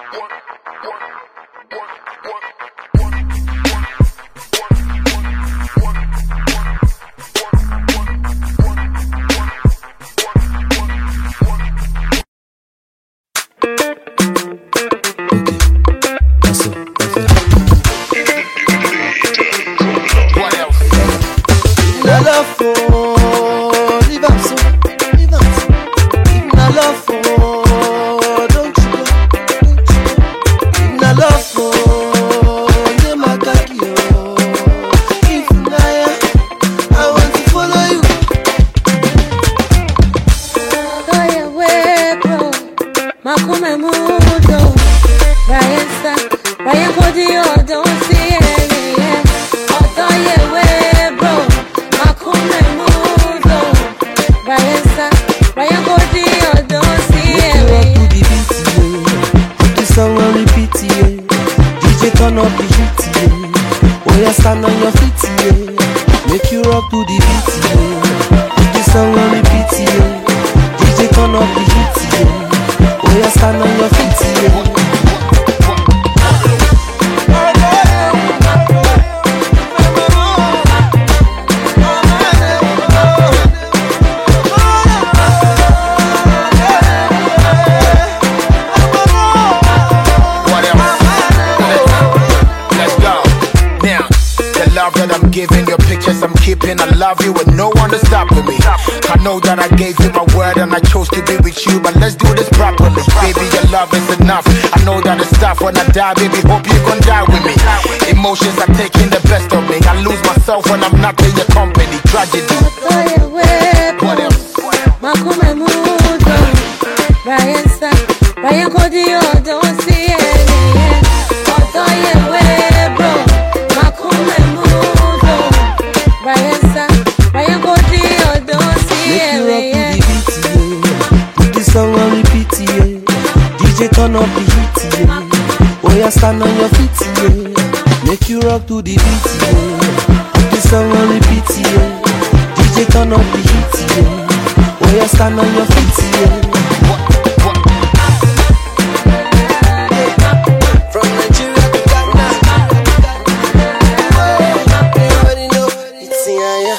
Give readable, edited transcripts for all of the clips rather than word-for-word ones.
When I die, baby, hope you gon' die with me. Emotions are taking the best of me. I lose myself when I'm not in your company. Tragedy. What else? Turn up the heat, yeah. Oh, yeah, stand on your feet, yeah. Make you rock to the beat, yeah. Put the song on repeat, yeah. DJ turn up the heat, yeah. Oh, yeah, stand on your feet, yeah. From Nigeria to Ghana, you already know it's yeah.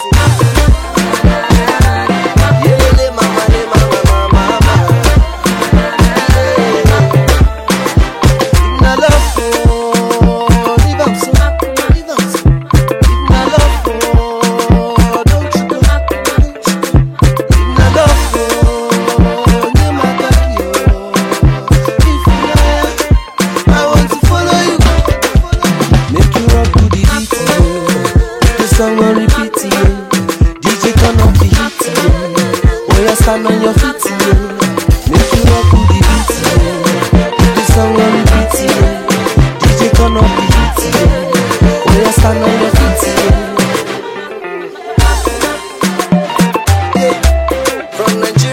Stand on your feet, yeah. Make you rock to the beat, yeah. Put the song on repeat, yeah. DJ turn up the heat, yeah. Oh, yeah, stand on your feet, yeah. From Nigeria.